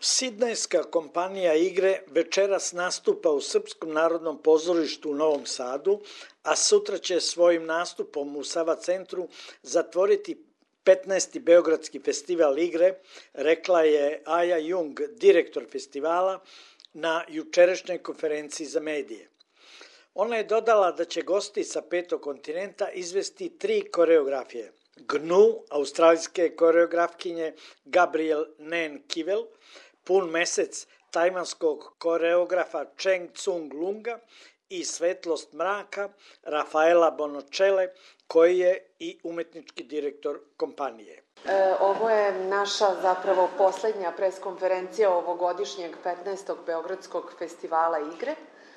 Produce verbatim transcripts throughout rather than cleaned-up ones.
Sidnejska kompanija igre večeras nastupa u Srpskom narodnom pozorištu u Novom Sadu, a sutra će svojim nastupom u Sava centru zatvoriti petnaesti Beogradski festival igre, rekla je Aja Jung, direktor festivala, na jučerašnjoj konferenciji za medije. Ona je dodala da će gosti sa petog kontinenta izvesti tri koreografije. Gnu, australijske koreografkinje Gabriel Nen Kivel, Pun mesec tajvanskog koreografa Cheng Tsung Lunga i Svetlost mraka Rafaela Bonocele, koji je i umetnički direktor kompanije. E, ovo je naša zapravo poslednja preskonferencija ovogodišnjeg petnaestog Beogradskog festivala igre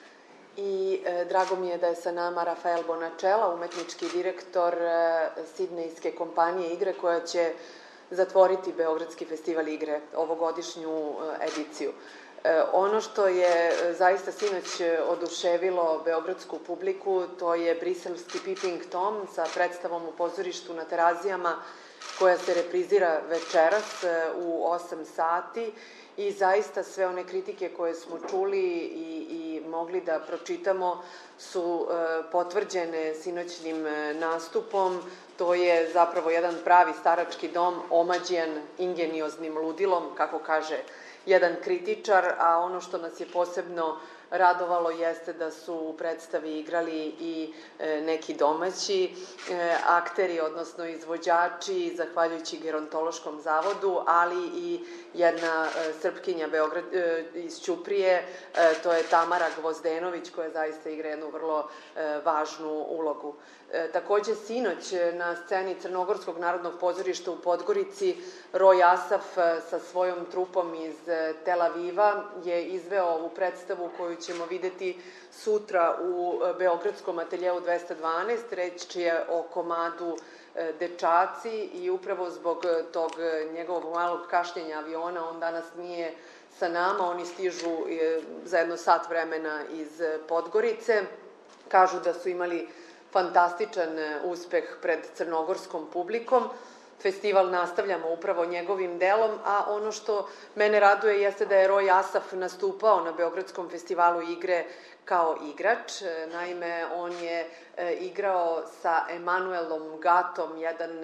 i e, drago mi je da je sa nama Rafael Bonocele, umetnički direktor e, sidnejske kompanije igre koja će zatvoriti Beogradski festival igre, ovogodišnju e, ediciju. E, ono što je zaista sinoć oduševilo beogradsku publiku, to je briselski Peeping Tom sa predstavom u pozorištu na Terazijama, koja se reprizira večeras u osam sati i zaista sve one kritike koje smo čuli i, i mogli da pročitamo su e, potvrđene sinoćnim nastupom. To je zapravo jedan pravi starački dom omađijan ingenioznim ludilom, kako kaže jedan kritičar, a ono što nas je posebno radovalo jeste da su u predstavi igrali i e, neki domaći e, akteri, odnosno izvođači, zahvaljujući Gerontološkom zavodu, ali i jedna e, Srpkinja Beograd, e, iz Ćuprije, e, to je Tamara Gvozdenović, koja zaista igra jednu vrlo e, važnu ulogu. E, takođe, sinoć na sceni Crnogorskog narodnog pozorišta u Podgorici Roj Asaf sa svojom trupom iz Tel Aviva je izveo ovu predstavu koju ćemo videti sutra u Beogradskom ateljeu dvesta dvanaest. Reč je o komadu Dečaci i upravo zbog tog njegovog malog kašnjenja aviona on danas nije sa nama. Oni stižu za jedno sat vremena iz Podgorice. Kažu da su imali fantastičan uspeh pred crnogorskom publikom. Festival nastavljamo upravo njegovim delom, a ono što mene raduje jeste da je Roj Asaf nastupao na Beogradskom festivalu igre kao igrač. Naime, on je igrao sa Emanuelom Gatom jedan,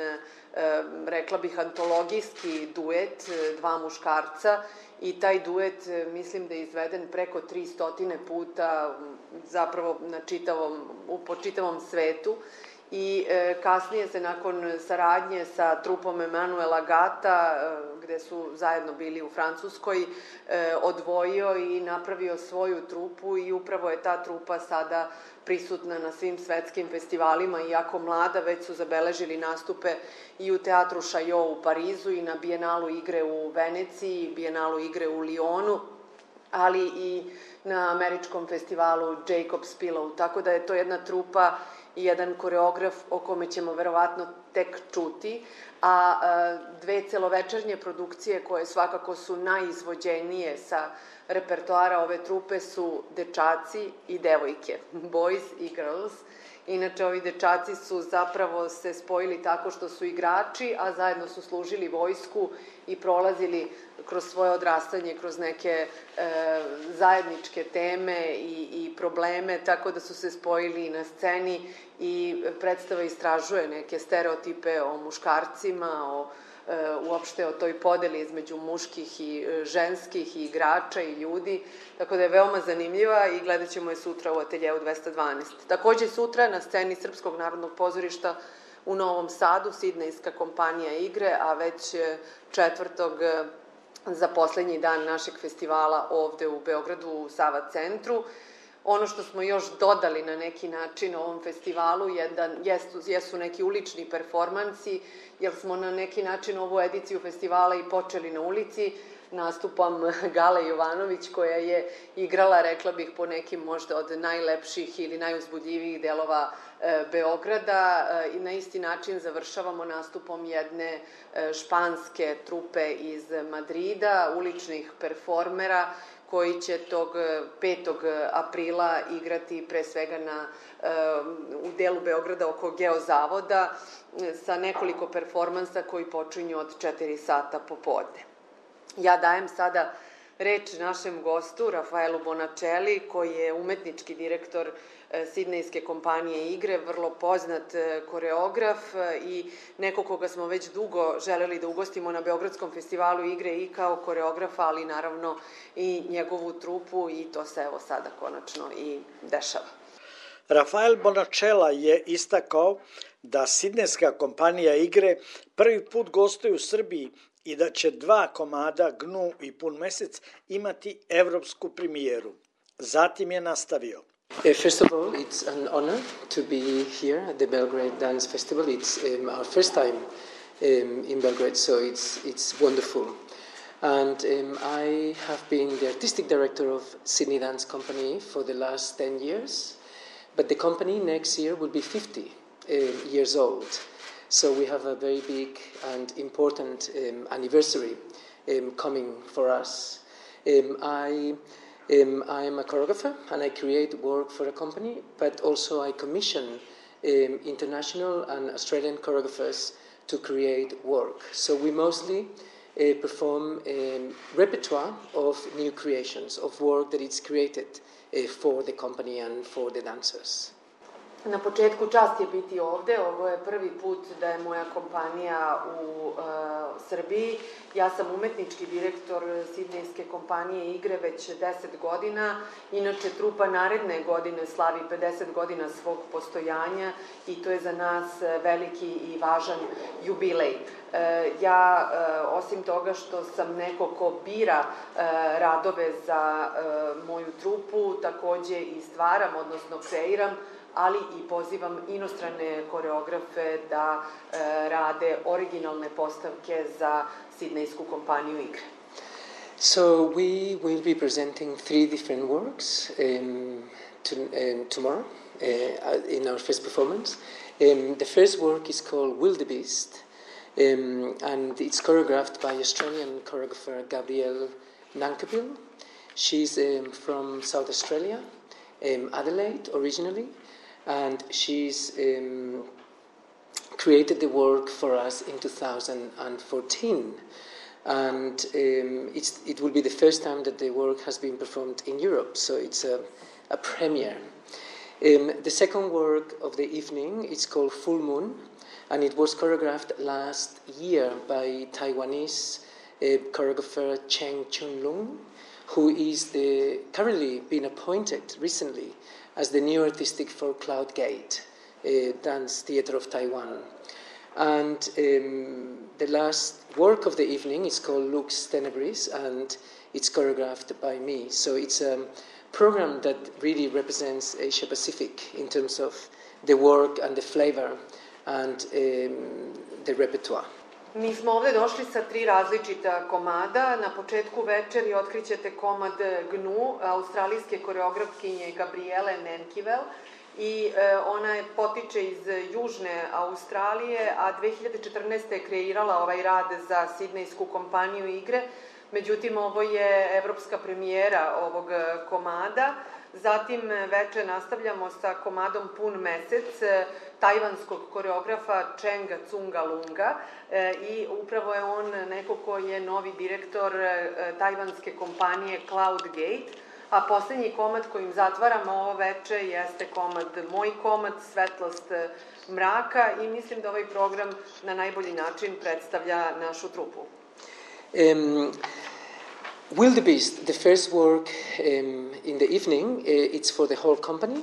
rekla bih, antologijski duet, dva muškarca, i taj duet mislim da je izveden preko tristotine puta zapravo na čitavom, po čitavom svetu. I e, kasnije se nakon saradnje sa trupom Emanuela Gata, e, gde su zajedno bili u Francuskoj, e, odvojio i napravio svoju trupu i upravo je ta trupa sada prisutna na svim svetskim festivalima. Iako mlada, već su zabeležili nastupe i u Teatru Chaillot u Parizu i na Bijenalu igre u Veneciji, Bijenalu igre u Lionu, ali i na američkom festivalu Jacob's Pillow. Tako da je to jedna trupa i jedan koreograf o kome ćemo verovatno tek čuti, a dve celovečernje produkcije koje svakako su najizvođenije sa repertoara ove trupe su Dečaci i devojke, Boys i Girls. Inače, ovi dečaci su zapravo se spojili tako što su igrači, a zajedno su služili vojsku i prolazili kroz svoje odrastanje, kroz neke e, zajedničke teme i, i probleme, tako da su se spojili na sceni i predstava istražuje neke stereotipe o muškarcima, o uopšte o toj podeli između muških i ženskih i igrača i ljudi, tako da je veoma zanimljiva i gledat ćemo je sutra u ateljeu dvesta dvanaest. Takođe sutra na sceni Srpskog narodnog pozorišta u Novom Sadu sidnejska kompanija igre, a već četvrtog za poslednji dan našeg festivala ovde u Beogradu u Sava centru. Ono što smo još dodali na neki način ovom festivalu je da jesu, jesu neki ulični performansi, jer smo na neki način ovu ediciju festivala i počeli na ulici nastupom Gale Jovanović, koja je igrala, rekla bih, po nekim možda od najlepših ili najuzbudljivijih delova e, Beograda. E, I na isti način završavamo nastupom jedne e, španske trupe iz Madrida, uličnih performera, koji će tog petog aprila igrati pre svega na, u delu Beograda oko Geozavoda sa nekoliko performansa koji počinju od četiri sata popodne. Ja dajem sada reč našem gostu, Rafaelu Bonacelli, koji je umetnički direktor sidnejske kompanije igre, vrlo poznat koreograf i neko koga smo već dugo želeli da ugostimo na Beogradskom festivalu igre i kao koreografa, ali naravno i njegovu trupu i to se evo sada konačno i dešava. Rafael Bonacella je istakao da sidnejska kompanija igre prvi put gostuje u Srbiji i da će dva komada Gnu i Pun mesec imati evropsku premijeru. Zatim je nastavio. Uh, first of all, it's an honor to be here at the Belgrade Dance Festival. It's um, our first time um, in Belgrade, so it's it's wonderful. And um, I have been the artistic director of Sydney Dance Company for the last ten years, but the company next year will be fifty um, years old. So we have a very big and important um, anniversary um, coming for us. Um, I um, I'm a choreographer and I create work for a company, but also I commission um, international and Australian choreographers to create work. So we mostly uh, perform um, repertoire of new creations, of work that is created uh, for the company and for the dancers. Na početku čast je biti ovde, ovo je prvi put da je moja kompanija u uh, Srbiji. Ja sam umetnički direktor sidnejske kompanije igre već deset godina. Inače, trupa naredne godine slavi pedeset godina svog postojanja i to je za nas veliki i važan jubilej. Ja, osim toga što sam neko ko bira radove za moju trupu, takođe i stvaram, odnosno kreiram, ali i pozivam inostrane koreografe da rade originalne postavke za sidnejsku kompaniju igre. So we will be presenting three different works um, to, um, tomorrow uh, in our first performance. Um, the first work is called Wildebeest, um, and it's choreographed by Australian choreographer Gabrielle Nankerville. She's um, from South Australia, um, Adelaide originally, and she's um, created the work for us in two thousand fourteen. And um, it's, it will be the first time that the work has been performed in Europe, so it's a, a premiere. Um, the second work of the evening is called Full Moon, and it was choreographed last year by Taiwanese uh, choreographer Cheng Chun-lung, who is the, currently been appointed recently as the new artistic for Cloud Gate, uh, Dance Theatre of Taiwan. And um, the last work of the evening is called Lux Tenebris, and it's choreographed by me. So it's a program that really represents Asia Pacific in terms of the work and the flavor and um, the repertoire. Mi smo ovde došli sa tri različita komada. Na početku večeri otkrićete komad Gnu, australijske koreografkinje Gabriele Nankerville, i e, ona je potiče iz Južne Australije, a dve hiljade četrnaeste. je kreirala ovaj rad za sidnejsku kompaniju igre. Međutim, ovo je evropska premijera ovog komada. Zatim veče nastavljamo sa komadom Pun mesec, tajvanskog koreografa Chenga Tsunga Lunga, e, i upravo je on neko ko je novi direktor e, tajvanske kompanije Cloud Gate. A poslednji komad kojim zatvaramo ovo veče jeste komad, moj komad, Svetlost mraka, i mislim da ovaj program na najbolji način predstavlja našu trupu. Um, Wildebeest, the first work um, in the evening, uh, it's for the whole company,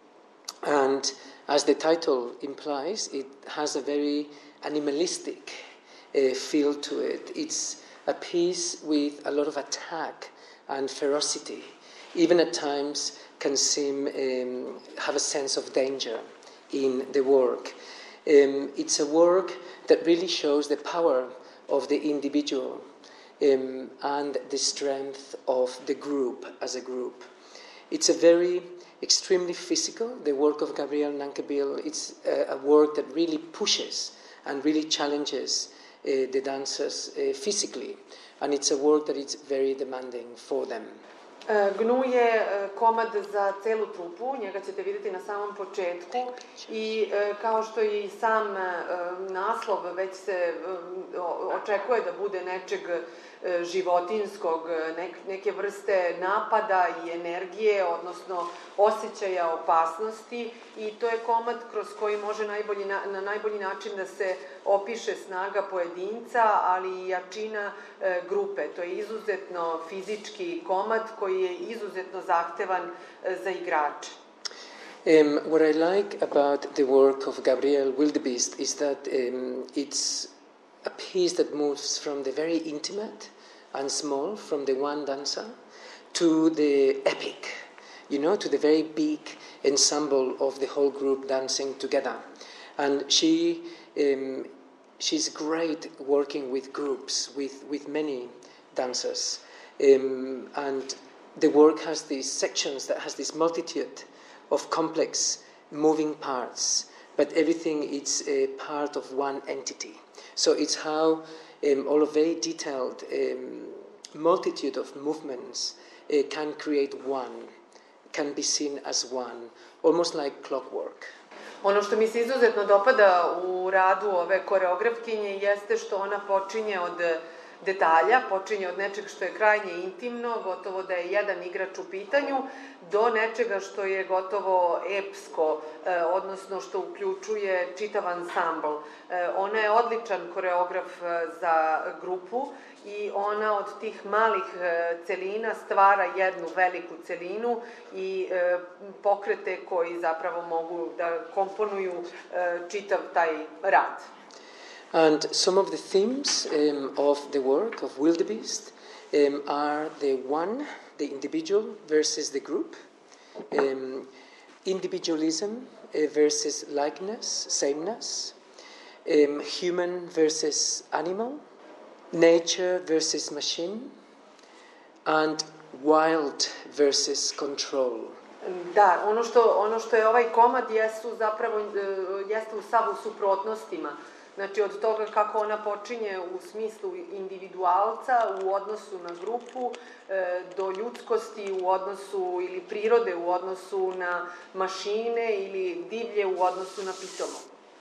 and as the title implies, it has a very animalistic uh, feel to it. It's a piece with a lot of attack and ferocity. Even at times can seem um, have a sense of danger in the work. Um, it's a work that really shows the power of the individual um, and the strength of the group as a group. It's a very extremely physical, the work of Gabrielle Nankerville. It's a, a work that really pushes and really challenges uh, the dancers uh, physically, and it's a work that is very demanding for them. Gnu je komad za celu trupu, njega ćete vidjeti na samom početku, i kao što je i sam naslov, već se očekuje da bude nečeg životinskog, neke vrste napada i energije, odnosno osjećaja opasnosti, i to je komad kroz koji može najbolji, na najbolji način da se opiše snaga pojedinca, ali i jačina grupe. To je izuzetno fizički komad koji je izuzetno zahtevan za igrače. Um, what I like about the work of Gabriel Wildebeest is that um, it's a piece that moves from the very intimate and small, from the one dancer, to the epic, you know, to the very big ensemble of the whole group dancing together. And she, um, she's great working with groups, with, with many dancers. Um, and the work has these sections that has this multitude of complex moving parts, but everything is a part of one entity. So it's how um, all of very detailed um, multitude of movements uh, can create one, can be seen as one, almost like clockwork. Ono što mi se izuzetno dopada u radu ove koreografkinje jeste što ona počinje od detalja, počinje od nečeg što je krajnje intimno, gotovo da je jedan igrač u pitanju, do nečega što je gotovo epsko, odnosno što uključuje čitav ansambl. Ona je odličan koreograf za grupu i ona od tih malih celina stvara jednu veliku celinu i pokrete koji zapravo mogu da komponuju čitav taj rad. And some of the themes um, of the work of Wildebeest um, are the one, the individual versus the group, um, individualism uh, versus likeness, sameness, um, human versus animal, nature versus machine, and wild versus control. Da, ono što, ono što je ovaj komad jesu zapravo, jeste u savu suprotnostima. Znači, od toga kako ona počinje u smislu individualca u odnosu na grupu, do ljudskosti u odnosu, ili prirode u odnosu na mašine, ili divlje u odnosu na pitomo.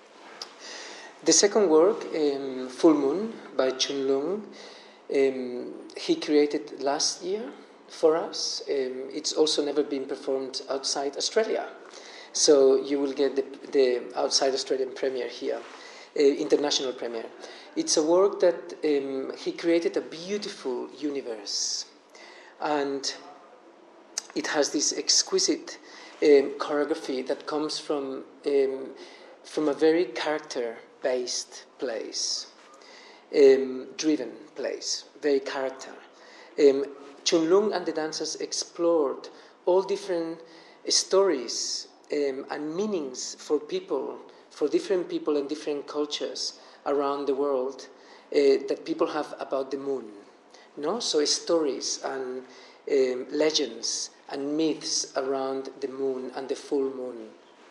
The second work, um, Full Moon, by Chun Lung, um, he created last year for us. Um, it's also never been performed outside Australia. So you will get the, the outside Australian premiere here. Uh, international premiere. It's a work that um, he created a beautiful universe, and it has this exquisite um, choreography that comes from um, from a very character-based place, um, driven place, very character. Um, Chun Lung and the dancers explored all different stories um, and meanings for people. For different people and different cultures around the world uh, that people have about the moon, no? So stories and um, legends and myths around the moon and the full moon.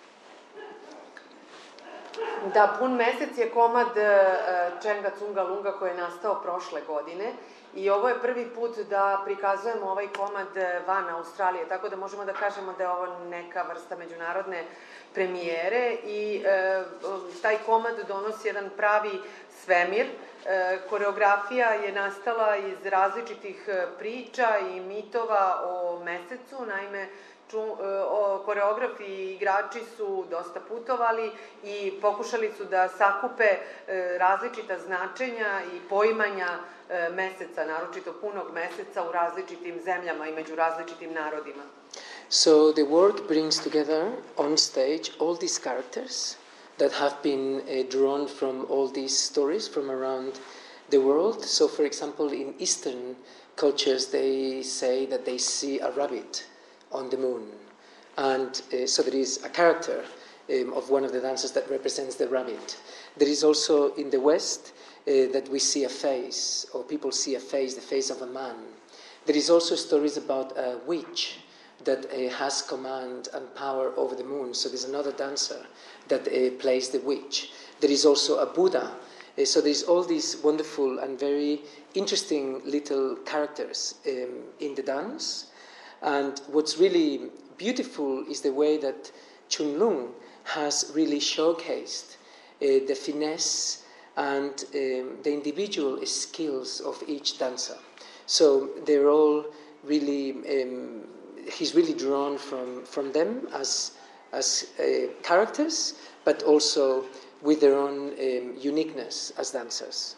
Da, Pun mesec je komad uh, Chenga Cunga Lunga koji je nastao prošle godine i ovo je prvi put da prikazujemo ovaj komad van Australije, tako da možemo da kažemo da je ovo neka vrsta međunarodne premijere i e, taj komad donosi jedan pravi svemir. E, koreografija je nastala iz različitih priča i mitova o mesecu, naime ču, o, koreografi i igrači su dosta putovali i pokušali su da sakupe e, različita značenja i poimanja e, meseca, naročito punog meseca u različitim zemljama i među različitim narodima. So the work brings together on stage all these characters that have been uh, drawn from all these stories from around the world. So, for example, in Eastern cultures, they say that they see a rabbit on the moon. And uh, so there is a character um, of one of the dancers that represents the rabbit. There is also in the West uh, that we see a face, or people see a face, the face of a man. There is also stories about a witch that uh, has command and power over the moon. So there's another dancer that uh, plays the witch. There is also a Buddha. Uh, so there's all these wonderful and very interesting little characters um, in the dance. And what's really beautiful is the way that Chun Lung has really showcased uh, the finesse and um, the individual skills of each dancer. So they're all really, um, he's really drawn from, from them as, as uh, characters, but also with their own um, uniqueness as dancers.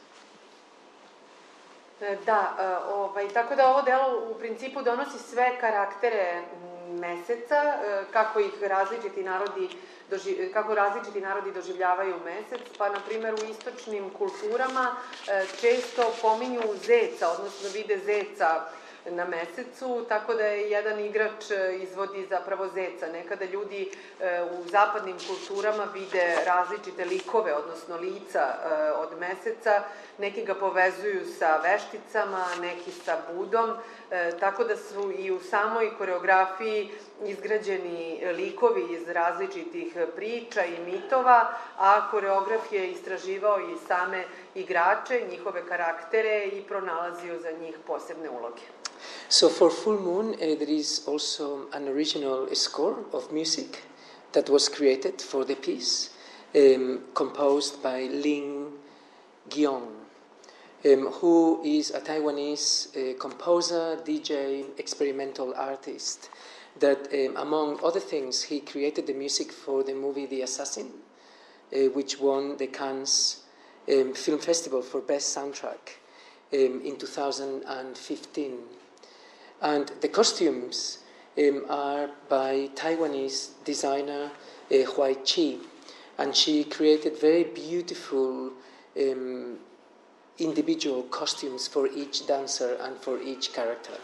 Da, ovaj, tako da ovo delo u principu donosi sve karaktere meseca, kako ih različiti narodi doživ, kako različiti narodi doživljavaju mesec, pa na primjer u istočnim kulturama često pominju zeca, odnosno vide zeca na mesecu, tako da je jedan igrač izvodi zapravo zeca. Nekada ljudi u zapadnim kulturama vide različite likove, odnosno lica od meseca, neki ga povezuju sa vešticama, neki sa Budom, tako da su i u samoj koreografiji izgrađeni likovi iz različitih priča i mitova, a koreograf je istraživao i same igrače, njihove karaktere i pronalazio za njih posebne uloge. So for Full Moon, uh, there is also an original score of music that was created for the piece, um, composed by Ling Giong, um, who is a Taiwanese uh, composer, D J, experimental artist, that um, among other things, he created the music for the movie The Assassin, uh, which won the Cannes um, Film Festival for Best Soundtrack um, in two thousand fifteen. And the costumes um, are by Taiwanese designer uh, Huai Chi, and she created very beautiful um, individual costumes for each dancer and for each character.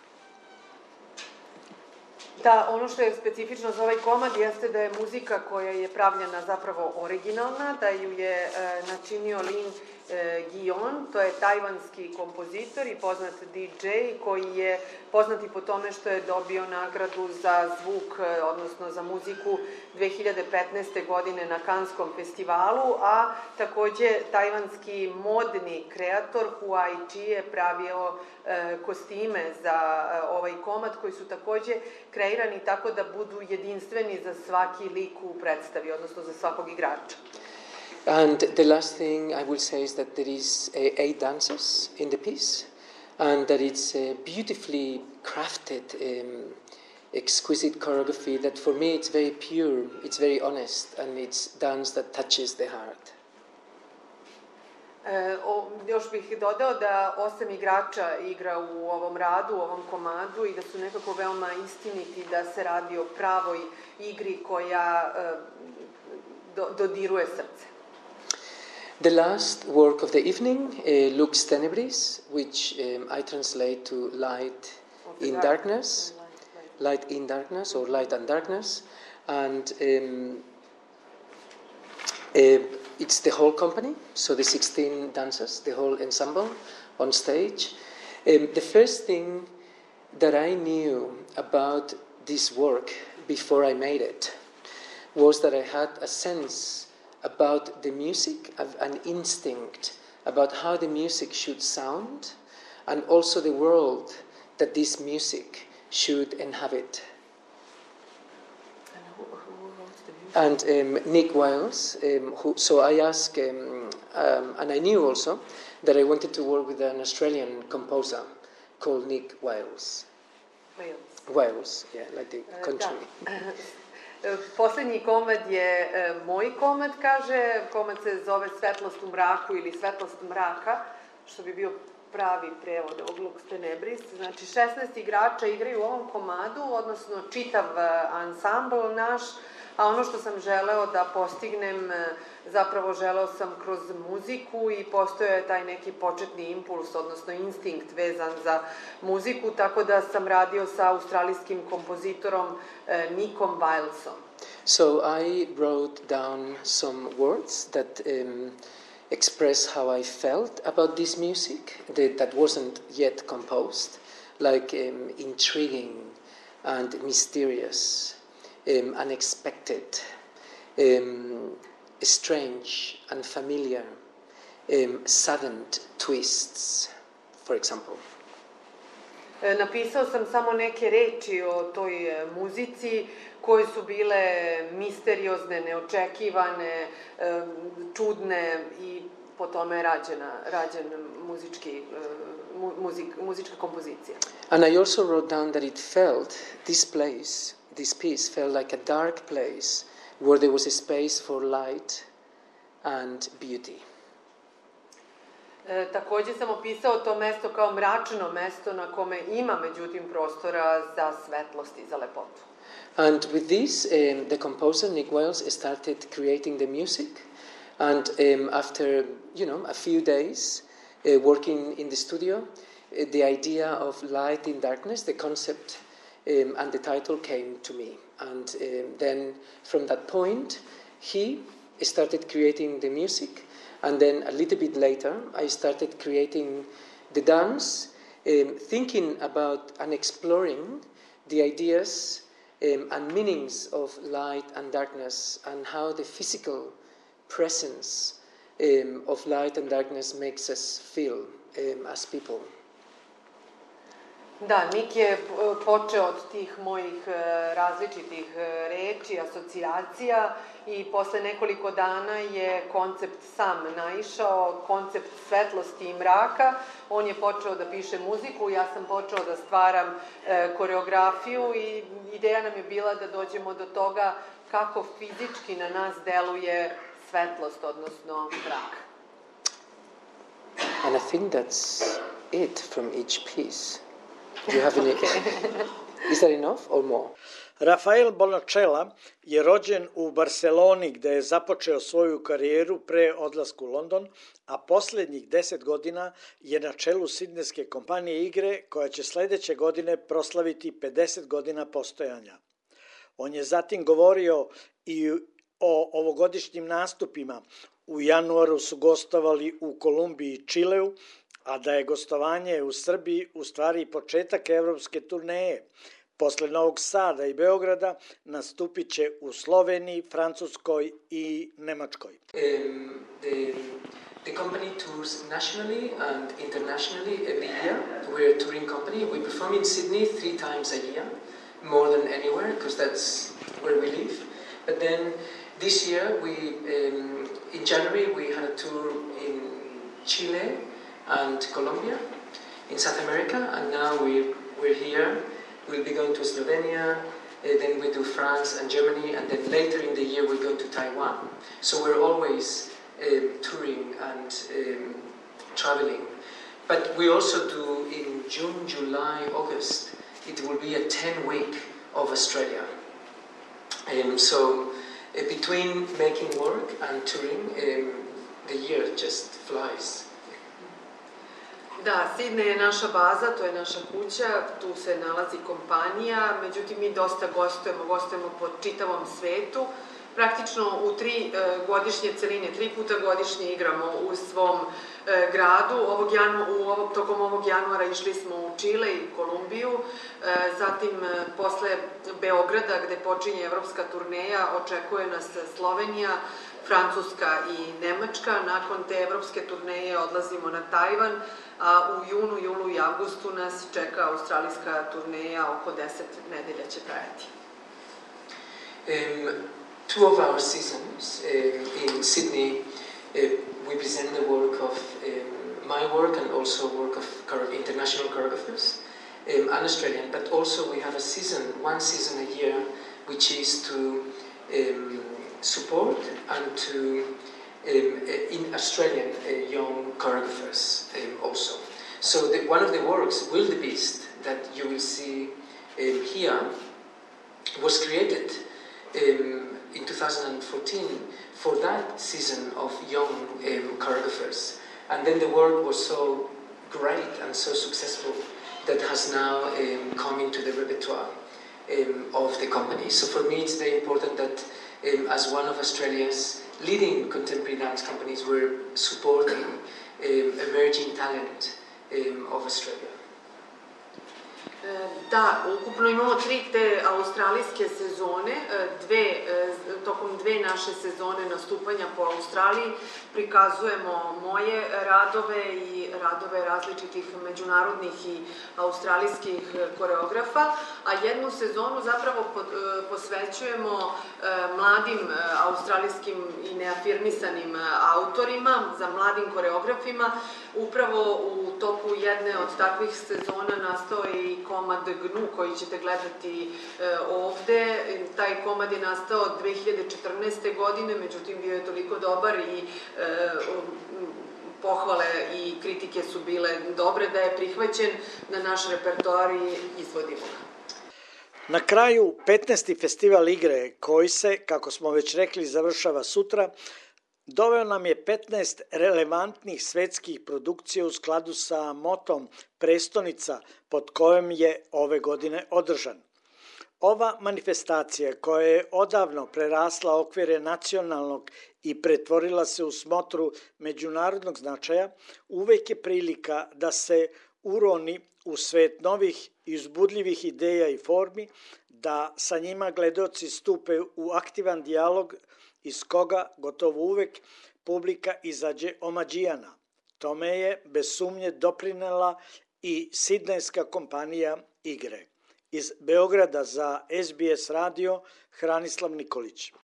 Da, ono što je specifično za ovaj komad jeste da je muzika koja je pravljena zapravo originalna, da ju je e, načinio Lin e, Gion, to je tajvanski kompozitor i poznat D J koji je poznat i po tome što je dobio nagradu za zvuk, e, odnosno za muziku dve hiljade petnaeste. godine na Kanskom festivalu, a takođe tajvanski modni kreator Huai Chi je pravio e, kostime za e, ovaj komad koji su takođe kreirani tako da budu jedinstveni za svaki lik u predstavi, odnosno za svakog igrača. And the last thing I will say is that there is uh, eight dancers in the piece, and that it's a beautifully crafted, um, exquisite choreography that for me it's very pure, it's very honest, and it's dance that touches the heart. E, o, još bih dodao da osam igrača igra u ovom radu, u ovom komadu i da su nekako veoma istiniti, da se radi o pravoj igri koja e, do, dodiruje srce. The last work of the evening, uh, Lux Tenebris, which um, I translate to light in darkness, light in darkness or light and darkness, and um, uh, it's the whole company, so the sixteen dancers, the whole ensemble on stage. Um, the first thing that I knew about this work before I made it was that I had a sense about the music, an instinct about how the music should sound, and also the world that this music should inhabit. And who, who wrote the music? And um, Nick Wiles, um, who, so I asked, um, um, and I knew also that I wanted to work with an Australian composer called Nick Wiles. Wales. Wales, yeah, like the country. Da. Poslednji komad je e, moj komad, kaže, komad se zove Svetlost u mraku ili Svetlost mraka, što bi bio pravi prevod ovog Lux Tenebris. Znači, šesnaest igrača igraju u ovom komadu, odnosno čitav ansambl naš, a ono što sam želeo da postignem, zapravo želeo sam kroz muziku i postojao je taj neki početni impuls, odnosno instinkt vezan za muziku, tako da sam radio sa australijskim kompozitorom Nickom Wilesom. So I wrote down some words that um, express how I felt about this music that, that wasn't yet composed, like um, intriguing and mysterious, um, unexpected, um, strange and familiar, um, sudden twists, for example. Napisao sam samo neke reči o toj muzici koje su bile misteriozne, neočekivane, čudne i po tome je rađena, rađen muzički, mu, muzik, muzička kompozicija. And I also wrote down that it felt, this place, this piece felt like a dark place where there was a space for light and beauty. E, takođe sam opisao to mesto kao mračno mesto na kome ima međutim prostora za svetlost i za lepotu. And with this, um, the composer Nick Wells started creating the music, and um, after you know a few days uh, working in the studio, uh, the idea of light in darkness, the concept um, and the title came to me, and um, then from that point, he started creating the music. And then a little bit later, I started creating the dance, um, thinking about and exploring the ideas um, and meanings of light and darkness, and how the physical presence um, of light and darkness makes us feel um, as people. Da, Nik je počeo od tih mojih različitih reči, asocijacija i posle nekoliko dana je koncept sam naišao, koncept svetlosti i mraka. On je počeo da piše muziku, ja sam počeo da stvaram koreografiju i ideja nam je bila da dođemo do toga kako fizički na nas deluje svetlost, odnosno mrak. And I think that's it from each piece. Do you have any? Is that enough or more? Rafael Bonachela je rođen u Barceloni gde je započeo svoju karijeru pre odlaska u London, a poslednjih deset godina je na čelu sidnejske kompanije igre koja će sledeće godine proslaviti pedeset godina postojanja. On je zatim govorio i o ovogodišnjim nastupima. U januaru su gostovali u Kolumbiji i Čileu, a da je gostovanje u Srbiji u stvari početak evropske turneje. Posle Novog Sada i Beograda nastupit će u Sloveniji, Francuskoj i Nemačkoj. Um, the, the company tours nationally and internationally every year. We're a touring company. We perform in Sydney three times a year, more than anywhere, because that's where we live. But then this year, we um, in January, we had a tour in Chile and Colombia, in South America, and now we, we're here. We'll be going to Slovenia, uh, then we do France and Germany, and then later in the year we go to Taiwan. So we're always um, touring and um, traveling. But we also do in June, July, August, it will be a ten week of Australia. Um, so uh, between making work and touring, um, the year just flies. Da, Sidney je naša baza, to je naša kuća, tu se nalazi kompanija, međutim mi dosta gostujemo, gostujemo po čitavom svetu. Praktično u tri e, godišnje celine, tri puta godišnje igramo u svom e, gradu. Ovog janu, u ovog, tokom ovog januara išli smo u Čile i Kolumbiju, e, zatim e, posle Beograda gde počinje evropska turneja očekuje nas Slovenija, Francuska i Nemačka. Nakon te evropske turneje odlazimo na Tajvan, a u junu, julu i avgustu nas čeka australijska turneja, oko deset nedelja će trajati. Um, two of our seasons um, in Sydney, uh, we present the work of um, my work and also work of international choreographers um, and Australian, but also we have a season, one season a year, which is to um, support and to Um, in Australian uh, young choreographers um, also. So the, one of the works, Wildebeest, that you will see um, here, was created um, in two thousand fourteen for that season of young um, choreographers. And then the work was so great and so successful that has now um, come into the repertoire um, of the company. So for me it's very important that um, as one of Australia's leading contemporary dance companies, we're supporting um, emerging talent um, of Australia. Da, ukupno imamo tri te australijske sezone, dve, tokom dve naše sezone nastupanja po Australiji prikazujemo moje radove i radove različitih međunarodnih i australijskih koreografa, a jednu sezonu zapravo posvećujemo mladim australijskim i neafirmisanim autorima, za mladim koreografima. Upravo u toku jedne od takvih sezona nastao je i komad Gnu koji ćete gledati ovde. Taj komad je nastao dve hiljade četrnaeste. godine, međutim bio je toliko dobar i pohvale i kritike su bile dobre da je prihvaćen na naš repertoar i izvodimo ga. Na kraju, petnaesti festival igre koji se, kako smo već rekli, završava sutra, doveo nam je petnaest relevantnih svetskih produkcija u skladu sa motom prestonica pod kojom je ove godine održan. Ova manifestacija koja je odavno prerasla okvire nacionalnog i pretvorila se u smotru međunarodnog značaja, uvek je prilika da se uroni u svet novih i uzbudljivih ideja i formi, da sa njima gledaoci stupe u aktivan dijalog iz koga gotovo uvek publika izađe omađijana. Tome je bez sumnje doprinela i sidnejska kompanija igre. Iz Beograda za S B S radio Hranislav Nikolić.